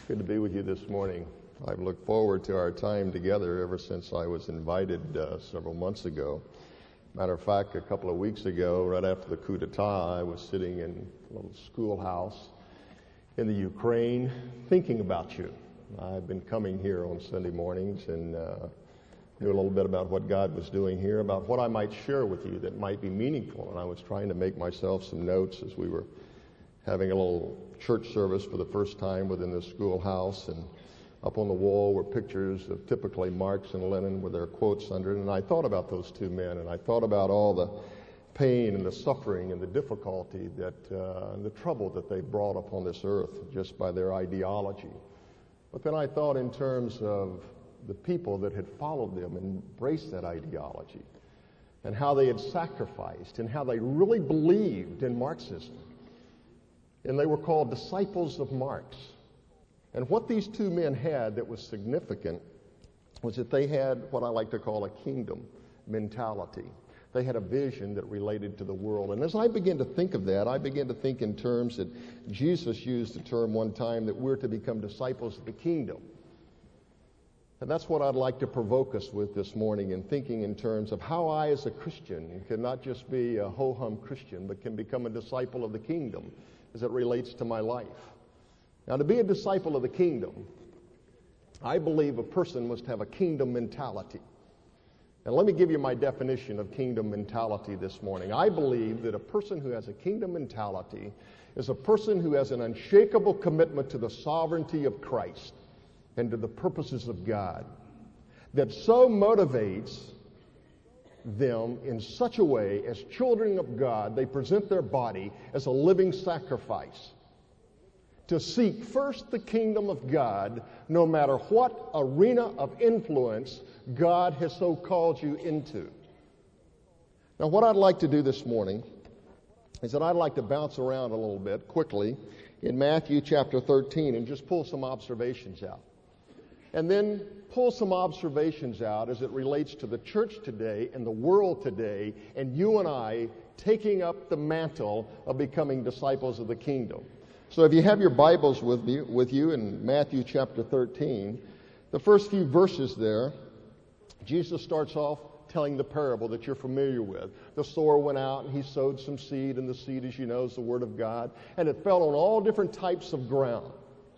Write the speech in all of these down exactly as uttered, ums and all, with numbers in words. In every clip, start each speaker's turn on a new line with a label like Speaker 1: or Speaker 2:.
Speaker 1: Good to be with you this morning. I've looked forward to our time together ever since I was invited uh, several months ago. Matter of fact, a couple of weeks ago, right after the coup d'etat, I was sitting in a little schoolhouse in the Ukraine thinking about you. I've been coming here on Sunday mornings and uh, knew a little bit about what God was doing here, about what I might share with you that might be meaningful. And I was trying to make myself some notes as we were having a little church service for the first time within the schoolhouse, and up on the wall were pictures of typically Marx and Lenin with their quotes under it. And I thought about those two men, and I thought about all the pain and the suffering and the difficulty that uh, and the trouble that they brought upon this earth just by their ideology. But then I thought in terms of the people that had followed them and embraced that ideology, and how they had sacrificed and how they really believed in Marxism. And they were called disciples of Marx. And what these two men had that was significant was that they had what I like to call a kingdom mentality. They had a vision that related to the world. And as I began to think of that, I began to think in terms that Jesus used the term one time that we're to become disciples of the kingdom. And that's what I'd like to provoke us with this morning, in thinking in terms of how I as a Christian can not just be a ho-hum Christian, but can become a disciple of the kingdom as it relates to my life. Now, to be a disciple of the kingdom, I believe a person must have a kingdom mentality. And let me give you my definition of kingdom mentality this morning. I believe that a person who has a kingdom mentality is a person who has an unshakable commitment to the sovereignty of Christ and to the purposes of God, that so motivates them in such a way, as children of God, they present their body as a living sacrifice to seek first the kingdom of God, no matter what arena of influence God has so called you into. Now, what I'd like to do this morning is that I'd like to bounce around a little bit quickly in Matthew chapter thirteen and just pull some observations out. And then pull some observations out as it relates to the church today and the world today, and you and I taking up the mantle of becoming disciples of the kingdom. So if you have your Bibles with you, with you in Matthew chapter thirteen, the first few verses there, Jesus starts off telling the parable that you're familiar with. The sower went out and he sowed some seed, and the seed, as you know, is the Word of God, and it fell on all different types of ground.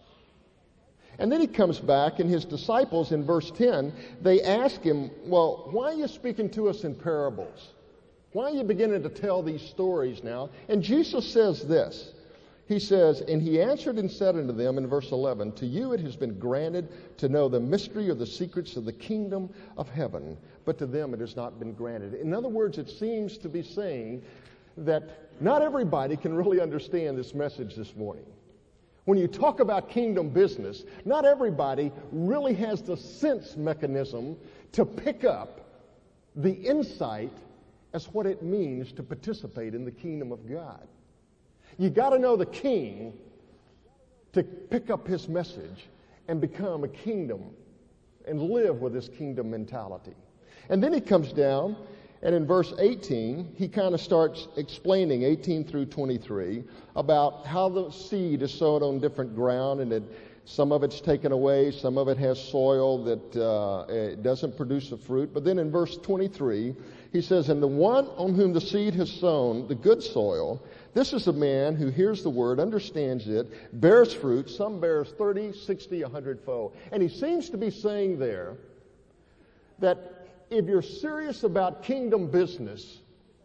Speaker 1: And then he comes back, and his disciples in verse ten, they ask him, well, why are you speaking to us in parables? Why are you beginning to tell these stories now? And Jesus says this. He says, and he answered and said unto them in verse eleven, to you it has been granted to know the mystery of the secrets of the kingdom of heaven, but to them it has not been granted. In other words, it seems to be saying that not everybody can really understand this message this morning. When you talk about kingdom business, not everybody really has the sense mechanism to pick up the insight as what it means to participate in the kingdom of God. You got to know the king to pick up his message and become a kingdom and live with this kingdom mentality. And then he comes down, and in verse eighteen, he kind of starts explaining, eighteen through twenty-three, about how the seed is sown on different ground, and it, some of it's taken away, some of it has soil that uh, it doesn't produce a fruit. But then in verse twenty-three, he says, and the one on whom the seed has sown, the good soil, this is a man who hears the word, understands it, bears fruit, some bears thirty, sixty, a hundred-fold. And he seems to be saying there that if you're serious about kingdom business,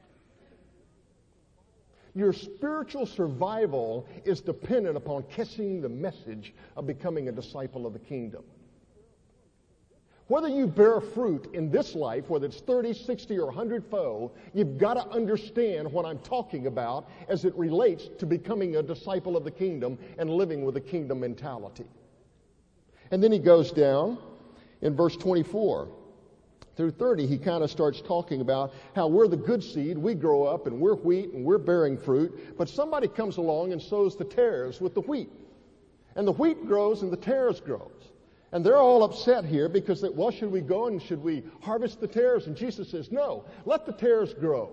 Speaker 1: your spiritual survival is dependent upon catching the message of becoming a disciple of the kingdom. Whether you bear fruit in this life, whether it's thirty, sixty, or a hundred-fold, you've got to understand what I'm talking about as it relates to becoming a disciple of the kingdom and living with a kingdom mentality. And then he goes down in verse twenty-four. Through thirty, he kind of starts talking about how we're the good seed, we grow up and we're wheat and we're bearing fruit, but somebody comes along and sows the tares with the wheat. And the wheat grows and the tares grows. And they're all upset here because, they, well, should we go and should we harvest the tares? And Jesus says, no, let the tares grow.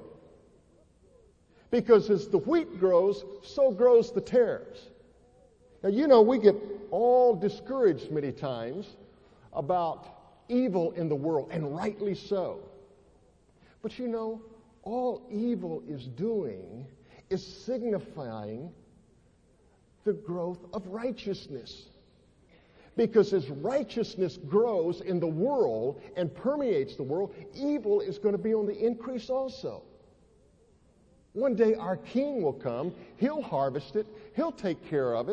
Speaker 1: Because as the wheat grows, so grows the tares. Now, you know, we get all discouraged many times about evil in the world, and rightly so. But you know, all evil is doing is signifying the growth of righteousness. Because as righteousness grows in the world and permeates the world, evil is going to be on the increase also. One day our King will come, He'll harvest it, He'll take care of it,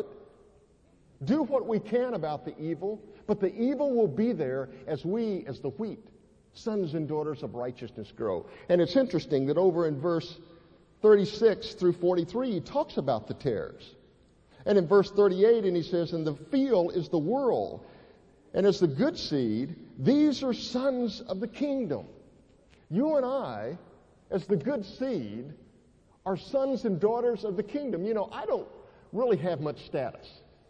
Speaker 1: do what we can about the evil, but the evil will be there as we, as the wheat, sons and daughters of righteousness, grow. And it's interesting that over in verse thirty-six through forty-three, he talks about the tares. And in verse thirty-eight, and he says, and the field is the world, and as the good seed, these are sons of the kingdom. You and I, as the good seed, are sons and daughters of the kingdom. You know, I don't really have much status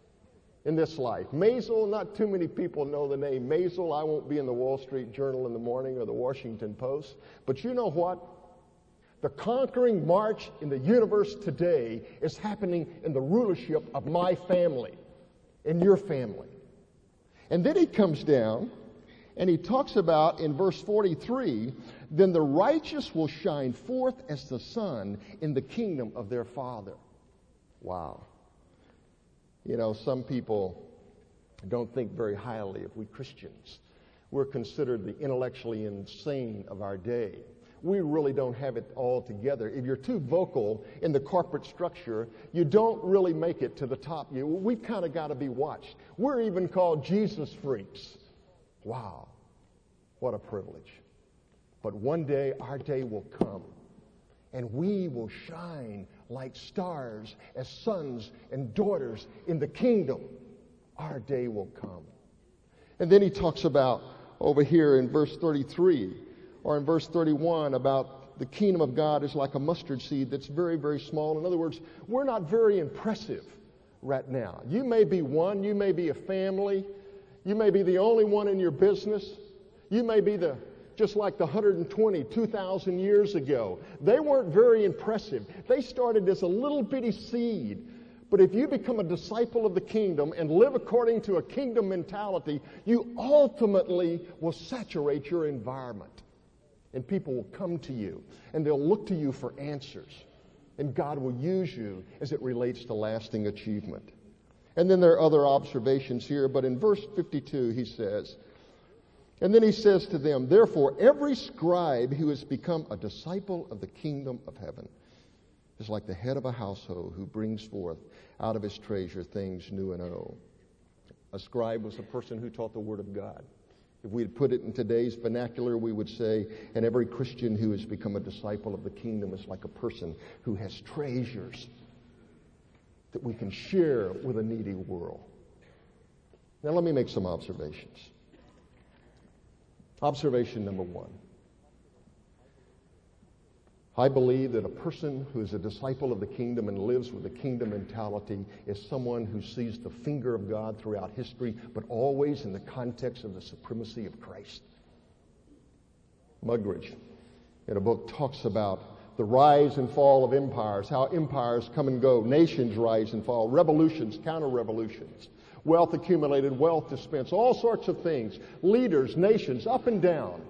Speaker 1: in this life. Maisel, not too many people know the name Maisel. I won't be in the Wall Street Journal in the morning or the Washington Post. But you know what? The conquering march in the universe today is happening in the rulership of my family, in your family. And then he comes down and he talks about in verse forty-three, then the righteous will shine forth as the sun in the kingdom of their Father. Wow. You know, some people don't think very highly of we Christians. We're considered the intellectually insane of our day. We really don't have it all together. If you're too vocal in the corporate structure, you don't really make it to the top. You, we've kind of got to be watched. We're even called Jesus freaks. Wow, what a privilege. But one day, our day will come, and we will shine like stars as sons and daughters in the kingdom. Our day will come. And then he talks about over here in verse thirty-three, or in verse thirty-one, about the kingdom of God is like a mustard seed that's very, very small. In other words, we're not very impressive right now. You may be one, you may be a family, you may be the only one in your business, you may be the just like the one hundred twenty, two thousand years ago. They weren't very impressive. They started as a little bitty seed. But if you become a disciple of the kingdom and live according to a kingdom mentality, you ultimately will saturate your environment. And people will come to you, and they'll look to you for answers. And God will use you as it relates to lasting achievement. And then there are other observations here, but in verse fifty-two he says, and then he says to them, therefore every scribe who has become a disciple of the kingdom of heaven is like the head of a household who brings forth out of his treasure things new and old. A scribe was a person who taught the Word of God. If we had put it in today's vernacular, we would say, and every Christian who has become a disciple of the kingdom is like a person who has treasures that we can share with a needy world. Now let me make some observations. Observation number one. I believe that a person who is a disciple of the kingdom and lives with a kingdom mentality is someone who sees the finger of God throughout history, but always in the context of the supremacy of Christ. Muggeridge, in a book, talks about the rise and fall of empires, how empires come and go, nations rise and fall, revolutions, counter-revolutions, wealth accumulated, wealth dispensed, all sorts of things, leaders, nations, up and down.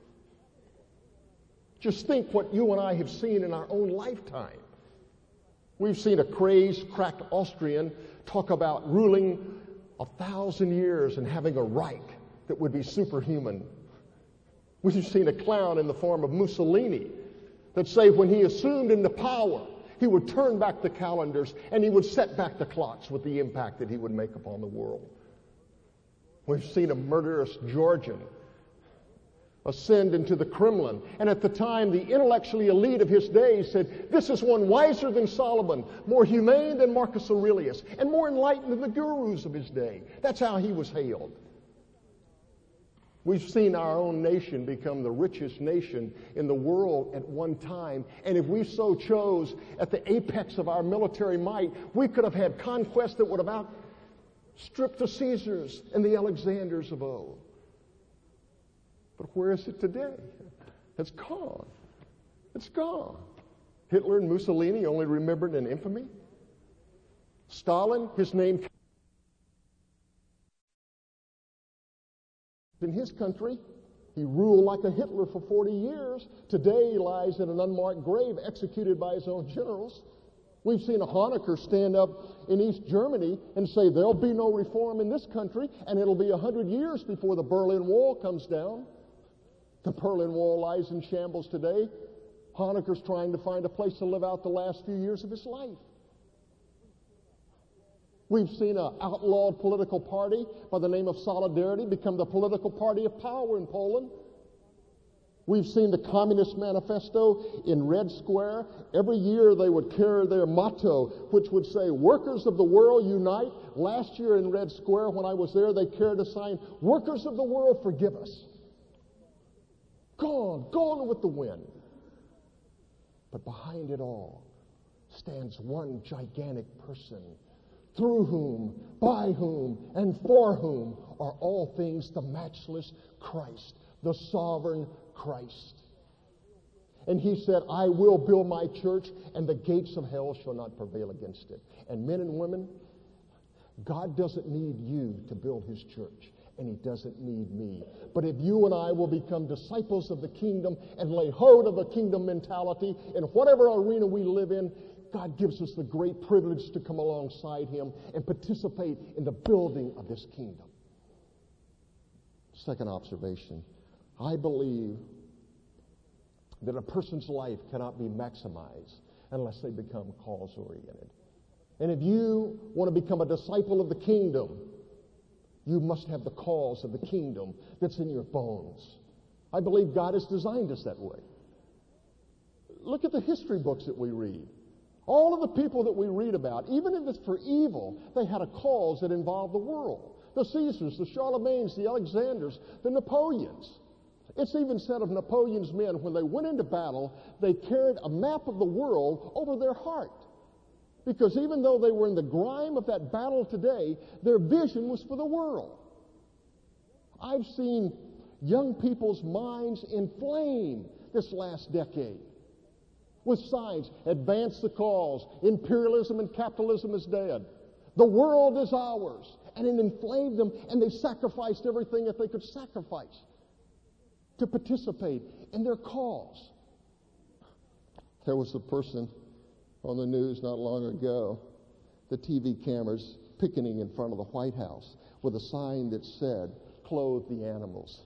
Speaker 1: Just think what you and I have seen in our own lifetime. We've seen a crazed, cracked Austrian talk about ruling a thousand years and having a Reich that would be superhuman. We've seen a clown in the form of Mussolini that say when he assumed into power, he would turn back the calendars and he would set back the clocks with the impact that he would make upon the world. We've seen a murderous Georgian ascend into the Kremlin. And at the time, the intellectually elite of his day said, this is one wiser than Solomon, more humane than Marcus Aurelius, and more enlightened than the gurus of his day. That's how he was hailed. We've seen our own nation become the richest nation in the world at one time. And if we so chose, at the apex of our military might, we could have had conquest that would have outstripped the Caesars and the Alexanders of old. But where is it today? It's gone. It's gone. Hitler and Mussolini only remembered in infamy. Stalin, his name
Speaker 2: in his country. He ruled like a Hitler for forty years. Today he lies in an unmarked grave, executed by his own generals. We've seen a Honecker stand up in East Germany and say there'll be no reform in this country, and it'll be a hundred years before the Berlin Wall comes down. The Berlin Wall lies in shambles today. Honecker's trying to find a place to live out the last few years of his life. We've seen an outlawed political party by the name of Solidarity become the political party of power in Poland. We've seen the Communist Manifesto in Red Square. Every year they would carry their motto, which would say, "Workers of the world, unite." Last year in Red Square, when I was there, they carried a sign, "Workers of the world, forgive us." Gone, gone with the wind. But behind it all stands one gigantic person, through whom, by whom, and for whom are all things the matchless Christ, the sovereign Christ. And he said, "I will build my church, and the gates of hell shall not prevail against it." And men and women, God doesn't need you to build his church, and he doesn't need me. But if you and I will become disciples of the kingdom and lay hold of the kingdom mentality in whatever arena we live in, God gives us the great privilege to come alongside him and participate in the building of this kingdom. Second observation, I believe that a person's life cannot be maximized unless they become cause-oriented. And if you want to become a disciple of the kingdom, you must have the cause of the kingdom that's in your bones. I believe God has designed us that way. Look at the history books that we read. All of the people that we read about, even if it's for evil, they had a cause that involved the world. The Caesars, the Charlemagnes, the Alexanders, the Napoleons. It's even said of Napoleon's men, when they went into battle, they carried a map of the world over their heart. Because even though they were in the grime of that battle today, their vision was for the world. I've seen young people's minds inflame this last decade with signs, "Advance the cause, imperialism and capitalism is dead, the world is ours," and it inflamed them, and they sacrificed everything that they could sacrifice to participate in their cause. There was a person on the news not long ago, the T V cameras picketing in front of the White House with a sign that said, "Clothe the animals."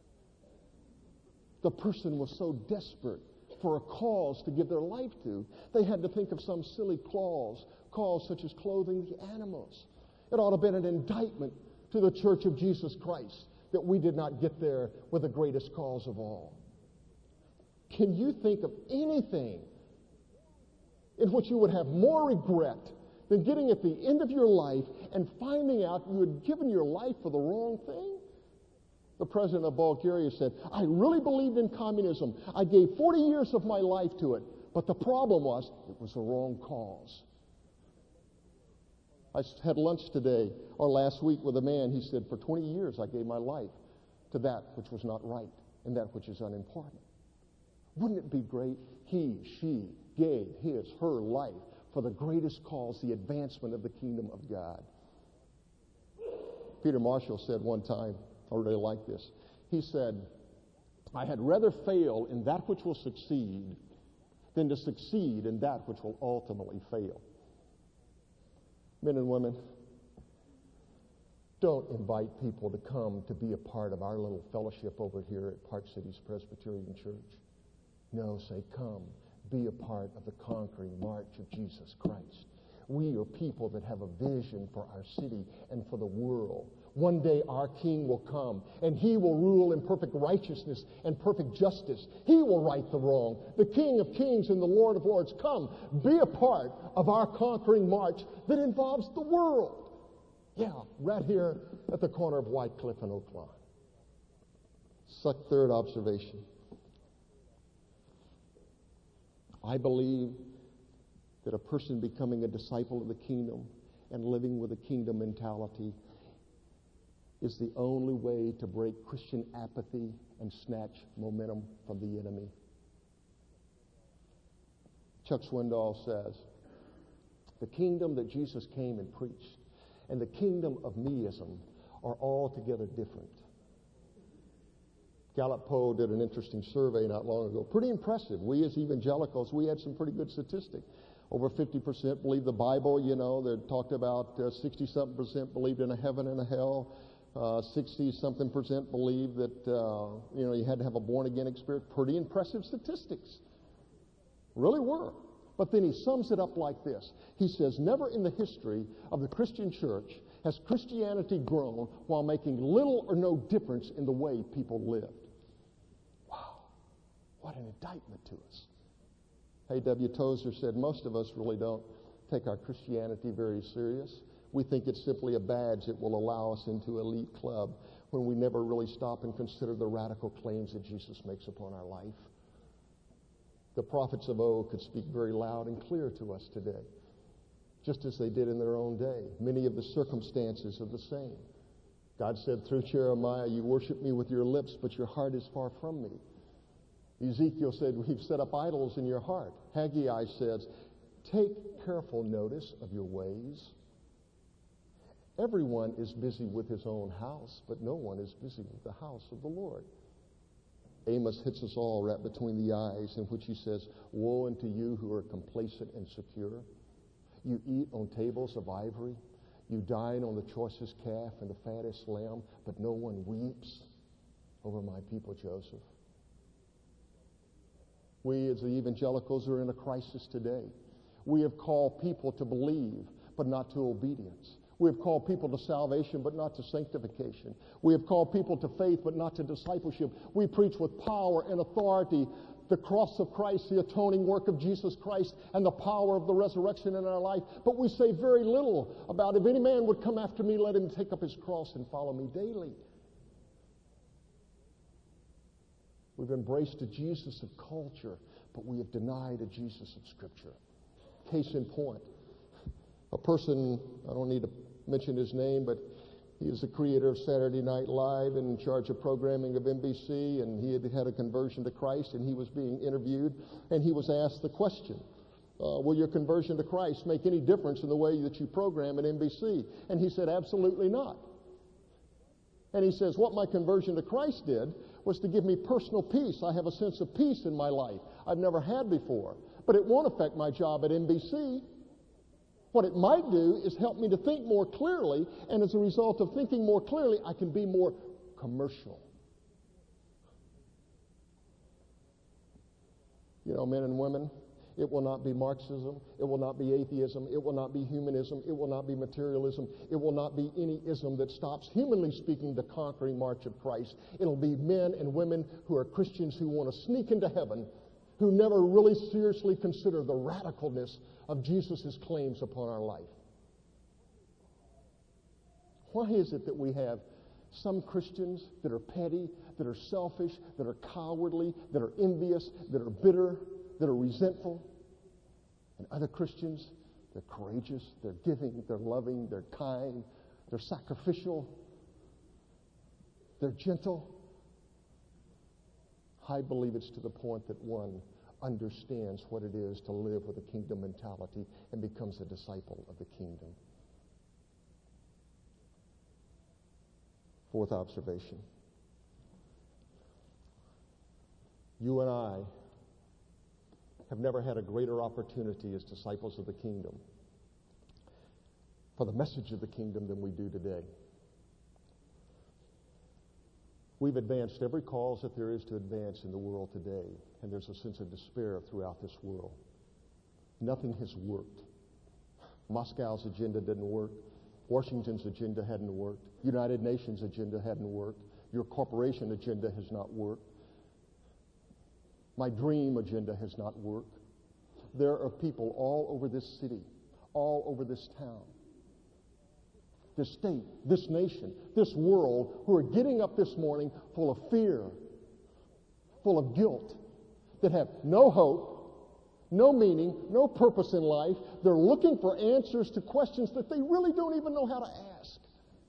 Speaker 2: The person was so desperate for a cause to give their life to, they had to think of some silly clause, cause such as clothing the animals. It ought to have been an indictment to the Church of Jesus Christ that we did not get there with the greatest cause of all. Can you think of anything in which you would have more regret than getting at the end of your life and finding out you had given your life for the wrong thing? The president of Bulgaria said, "I really believed in communism. I gave forty years of my life to it, but the problem was it was the wrong cause." I had lunch today, or last week, with a man. He said, "For twenty years I gave my life to that which was not right and that which is unimportant." Wouldn't it be great? He, she gave his, her life for the greatest cause, the advancement of the kingdom of God. Peter Marshall said one time, I really like this. He said, "I had rather fail in that which will succeed than to succeed in that which will ultimately fail." Men and women, don't invite people to come to be a part of our little fellowship over here at Park Cities Presbyterian Church. No, say, "Come, be a part of the conquering march of Jesus Christ." We are people that have a vision for our city and for the world. One day our King will come, and he will rule in perfect righteousness and perfect justice. He will right the wrong. The King of Kings and the Lord of Lords. Come, be a part of our conquering march that involves the world. Yeah, right here at the corner of Whitecliff and Oaklawn. Third observation. I believe that a person becoming a disciple of the kingdom and living with a kingdom mentality is the only way to break Christian apathy and snatch momentum from the enemy. Chuck Swindoll says, "The kingdom that Jesus came and preached and the kingdom of meism are altogether different. Gallup Poll did an interesting survey not long ago. Pretty impressive. We as evangelicals, we had some pretty good statistics. Over fifty percent believe the Bible, you know. They talked about uh, sixty-something percent believed in a heaven and a hell. Uh, sixty-something percent believed that, uh, you know, you had to have a born-again experience. Pretty impressive statistics. Really were. But then he sums it up like this. He says, never in the history of the Christian church has Christianity grown while making little or no difference in the way people lived. Wow. What an indictment to us. A W Tozer said, most of us really don't take our Christianity very serious. We think it's simply a badge that will allow us into elite club when we never really stop and consider the radical claims that Jesus makes upon our life. The prophets of old could speak very loud and clear to us today, just as they did in their own day. Many of the circumstances are the same. God said through Jeremiah, you worship me with your lips, but your heart is far from me. Ezekiel said, we've set up idols in your heart. Haggai says, take careful notice of your ways. Everyone is busy with his own house, but no one is busy with the house of the Lord. Amos hits us all right between the eyes, in which he says, woe unto you who are complacent and secure. You eat on tables of ivory. You dine on the choicest calf and the fattest lamb, but no one weeps over my people Joseph. We as the evangelicals are in a crisis today. We have called people to believe, but not to obedience. We have called people to salvation, but not to sanctification. We have called people to faith, but not to discipleship. We preach with power and authority the cross of Christ, the atoning work of Jesus Christ, and the power of the resurrection in our life. But we say very little about, if any man would come after me, let him take up his cross and follow me daily. We've embraced a Jesus of culture, but we have denied a Jesus of Scripture. Case in point, a person, I don't need to mention his name, but he is the creator of Saturday Night Live and in charge of programming of N B C, and he had had a conversion to Christ, and he was being interviewed, and he was asked the question, uh, will your conversion to Christ make any difference in the way that you program at N B C? And he said, absolutely not. And he says, what my conversion to Christ did was to give me personal peace. I have a sense of peace in my life I've never had before. But it won't affect my job at N B C. What it might do is help me to think more clearly, and as a result of thinking more clearly, I can be more commercial. You know, men and women, it will not be Marxism, it will not be atheism, it will not be humanism, it will not be materialism, it will not be any ism that stops, humanly speaking, the conquering march of Christ. It'll be men and women who are Christians who want to sneak into heaven, who never really seriously consider the radicalness of Jesus' claims upon our life. Why is it that we have some Christians that are petty, that are selfish, that are cowardly, that are envious, that are bitter, that are resentful, and other Christians, they're courageous, they're giving, they're loving, they're kind, they're sacrificial, they're gentle? I believe it's to the point that one understands what it is to live with a kingdom mentality and becomes a disciple of the kingdom. Fourth observation. You and I have never had a greater opportunity as disciples of the kingdom for the message of the kingdom than we do today. We've advanced every cause that there is to advance in the world today, and there's a sense of despair throughout this world. Nothing has worked. Moscow's agenda didn't work. Washington's agenda hadn't worked. United Nations agenda hadn't worked. Your corporation agenda has not worked. My dream agenda has not worked. There are people all over this city, all over this town, this state, this nation, this world, who are getting up this morning full of fear, full of guilt, that have no hope, no meaning, no purpose in life. They're looking for answers to questions that they really don't even know how to ask.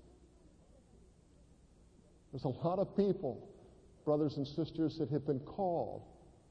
Speaker 2: There's a lot of people, brothers and sisters, that have been called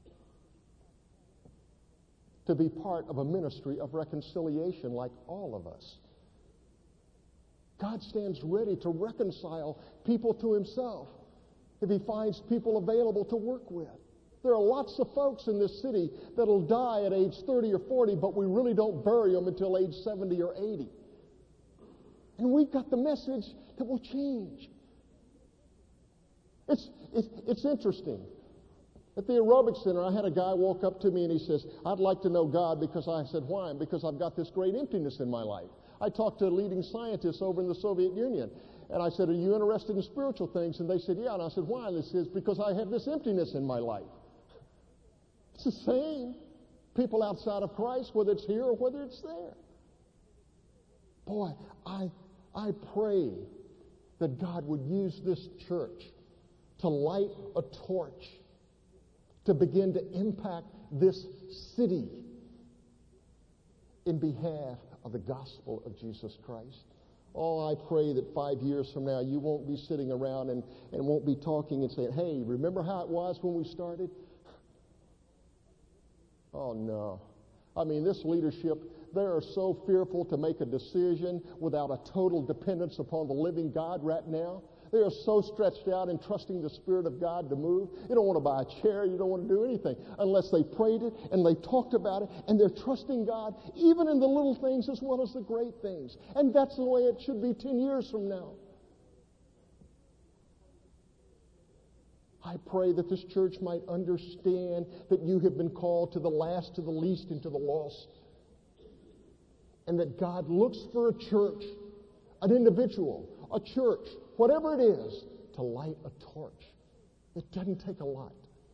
Speaker 2: to be part of a ministry of reconciliation like all of us. God stands ready to reconcile people to himself. if he finds people available to work with. There are lots of folks in this city that'll die at age thirty or forty, but we really don't bury them until age seventy or eighty. And we've got the message that will change. It's, it's, it's interesting. At the aerobic center, I had a guy walk up to me and he says, I'd like to know God, because I said, why? Because I've got this great emptiness in my life. I talked to leading scientists over in the Soviet Union, and I said, are you interested in spiritual things? And they said, yeah. And I said, why? And they said, because I have this emptiness in my life. It's the same. People outside of Christ, whether it's here or whether it's there. Boy, I, I pray that God would use this church to light a torch, to begin to impact this city in behalf of the gospel of Jesus Christ. Oh, I pray that five years from now you won't be sitting around and, and won't be talking and saying, hey, remember how it was when we started? Oh, no. I mean, this leadership, they are so fearful to make a decision without a total dependence upon the living God right now. They are so stretched out in trusting the Spirit of God to move. You don't want to buy a chair. You don't want to do anything unless they prayed it and they talked about it, and they're trusting God even in the little things as well as the great things. And that's the way it should be ten years from now. I pray that this church might understand that you have been called to the last, to the least, and to the lost. And that God looks for a church, an individual, a church, whatever it is, to light a torch. It doesn't take a lot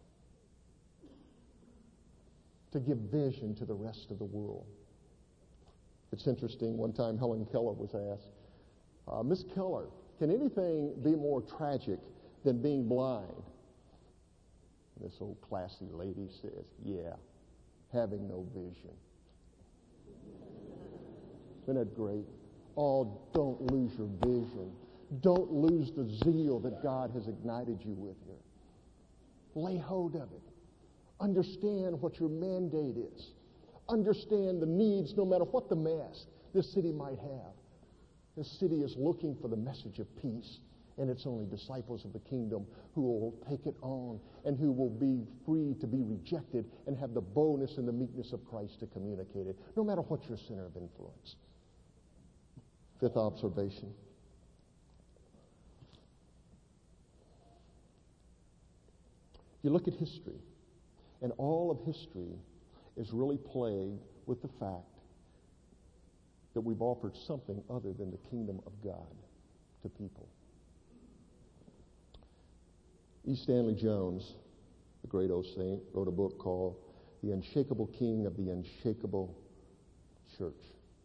Speaker 2: to give vision to the rest of the world. It's interesting, one time Helen Keller was asked, uh, Miss Keller, can anything be more tragic than being blind? And this old classy lady says, yeah, having no vision. Isn't that great? Oh, don't lose your vision. Don't lose the zeal that God has ignited you with here. Lay hold of it. Understand what your mandate is. Understand the needs, no matter what the mask this city might have. This city is looking for the message of peace, and it's only disciples of the kingdom who will take it on and who will be free to be rejected and have the boldness and the meekness of Christ to communicate it, no matter what your center of influence. Fifth observation. You look at history, and all of history is really plagued with the fact that we've offered something other than the kingdom of God to people. E. Stanley Jones, the great old saint, wrote a book called The Unshakable King of the Unshakable Church.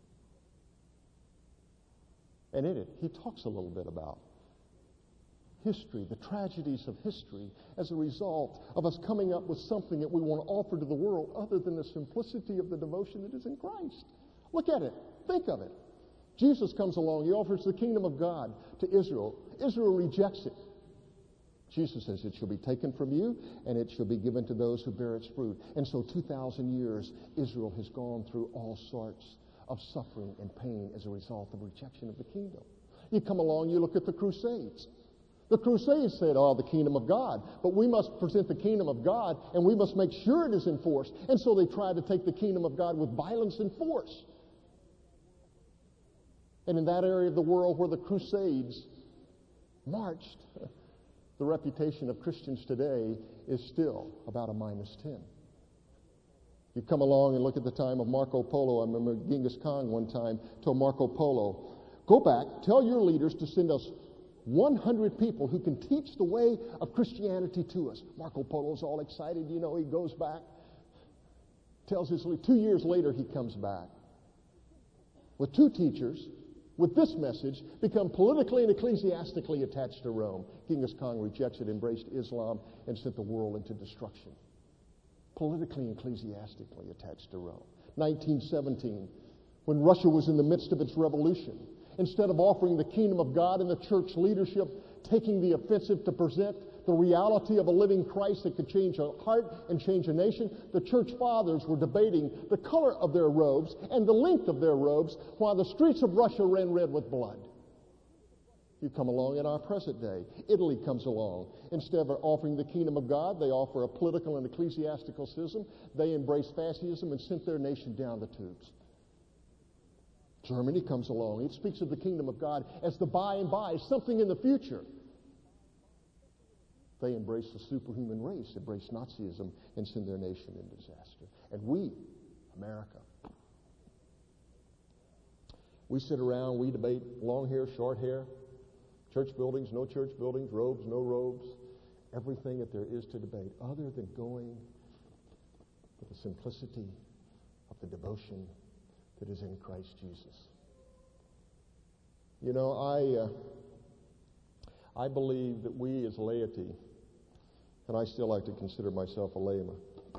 Speaker 2: And in it, he talks a little bit about history, the tragedies of history as a result of us coming up with something that we want to offer to the world other than the simplicity of the devotion that is in Christ. Look at it. Think of it. Jesus comes along. He offers the kingdom of God to Israel. Israel rejects it. Jesus says it shall be taken from you and it shall be given to those who bear its fruit. And so two thousand years, Israel has gone through all sorts of suffering and pain as a result of rejection of the kingdom. You come along, you look at the Crusades. The Crusades said, oh, the kingdom of God. But we must present the kingdom of God, and we must make sure it is enforced. And so they tried to take the kingdom of God with violence and force. And in that area of the world where the Crusades marched, the reputation of Christians today is still about a minus ten. You come along and look at the time of Marco Polo. I remember Genghis Khan one time told Marco Polo, go back, tell your leaders to send us one hundred people who can teach the way of Christianity to us. Marco Polo's all excited. You know, he goes back, tells his leader. Two years later, he comes back with two teachers with this message, become politically and ecclesiastically attached to Rome. Genghis Khan rejects it, embraced Islam, and sent the world into destruction. Politically and ecclesiastically attached to Rome. nineteen seventeen, when Russia was in the midst of its revolution, instead of offering the kingdom of God and the church leadership taking the offensive to present the reality of a living Christ that could change a heart and change a nation, the church fathers were debating the color of their robes and the length of their robes while the streets of Russia ran red with blood. You come along in our present day. Italy comes along. Instead of offering the kingdom of God, they offer a political and ecclesiastical system. They embrace fascism and sent their nation down the tubes. Germany comes along. It speaks of the kingdom of God as the by and by, something in the future. They embrace the superhuman race, embrace Nazism, and send their nation in disaster. And we, America, we sit around, we debate long hair, short hair, church buildings, no church buildings, robes, no robes, everything that there is to debate, other than going with the simplicity of the devotion that is in Christ Jesus. You know, I uh, I believe that we as laity, and I still like to consider myself a layman,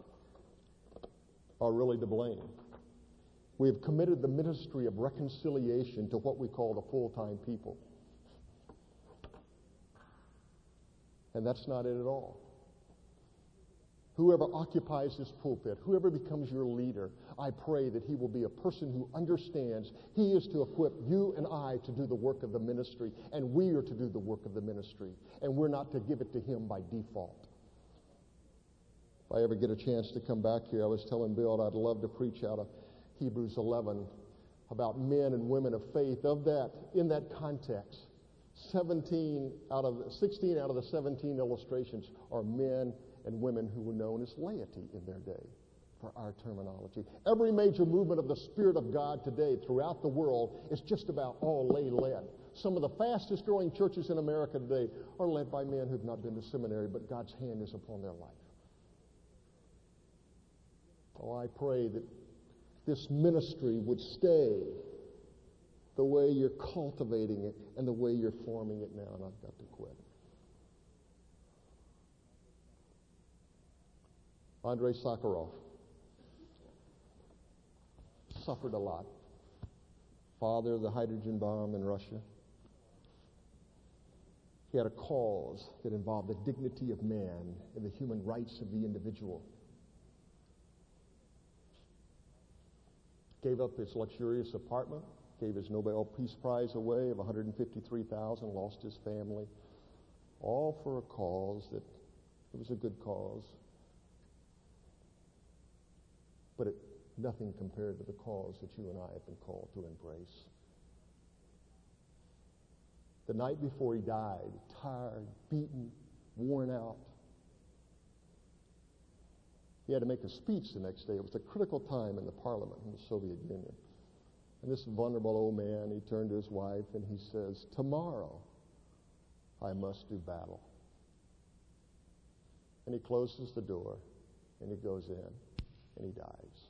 Speaker 2: are really to blame. We have committed the ministry of reconciliation to what we call the full-time people. And that's not it at all. Whoever occupies this pulpit, whoever becomes your leader, I pray that he will be a person who understands he is to equip you and I to do the work of the ministry, and we are to do the work of the ministry, and we're not to give it to him by default. If I ever get a chance to come back here, I was telling Bill I'd love to preach out of Hebrews eleven about men and women of faith. Of that, in that context, seventeen out of sixteen out of the seventeen illustrations are men and women who were known as laity in their day, for our terminology. Every major movement of the Spirit of God today throughout the world is just about all lay-led. Some of the fastest growing churches in America today are led by men who've not been to seminary, but God's hand is upon their life. Oh, I pray that this ministry would stay the way you're cultivating it and the way you're forming it now, and I've got to quit. Andrei Sakharov suffered a lot. Father of the hydrogen bomb in Russia. He had a cause that involved the dignity of man and the human rights of the individual. Gave up his luxurious apartment, gave his Nobel Peace Prize away of one hundred fifty-three thousand dollars, lost his family, all for a cause that it was a good cause. But it, nothing compared to the cause that you and I have been called to embrace. The night before he died, tired, beaten, worn out, he had to make a speech the next day. It was a critical time in the parliament in the Soviet Union. And this vulnerable old man, he turned to his wife and he says, "Tomorrow I must do battle." And he closes the door and he goes in and he dies.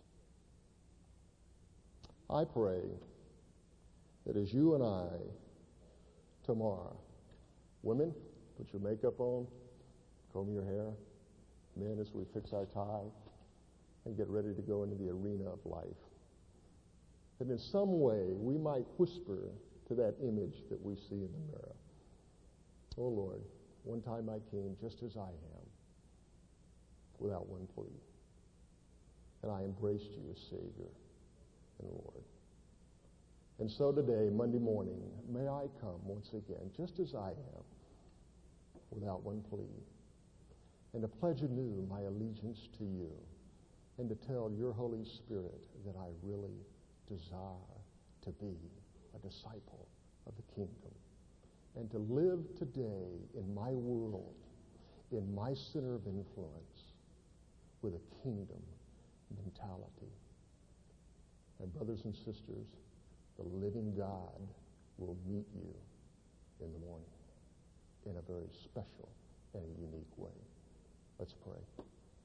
Speaker 2: I pray that as you and I tomorrow, women, put your makeup on, comb your hair, men, as we fix our tie and get ready to go into the arena of life, that in some way we might whisper to that image that we see in the mirror, "Oh Lord, one time I came just as I am, without one plea, and I embraced you as Savior and Lord. And so today, Monday morning, may I come once again, just as I am, without one plea, and to pledge anew my allegiance to you, and to tell your Holy Spirit that I really desire to be a disciple of the kingdom, and to live today in my world, in my center of influence, with a kingdom mentality. And brothers and sisters, the living God will meet you in the morning in a very special and a unique way. Let's pray.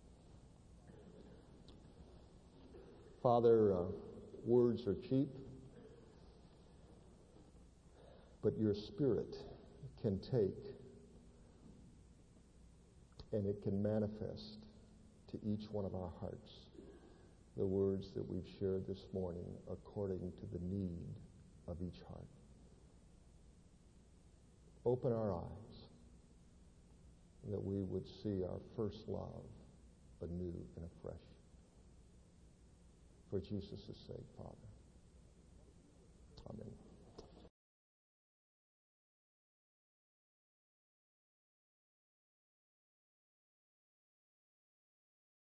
Speaker 2: Father, uh, words are cheap, but your Spirit can take and it can manifest to each one of our hearts the words that we've shared this morning according to the need of each heart. Open our eyes that we would see our first love anew and afresh. For Jesus' sake, Father.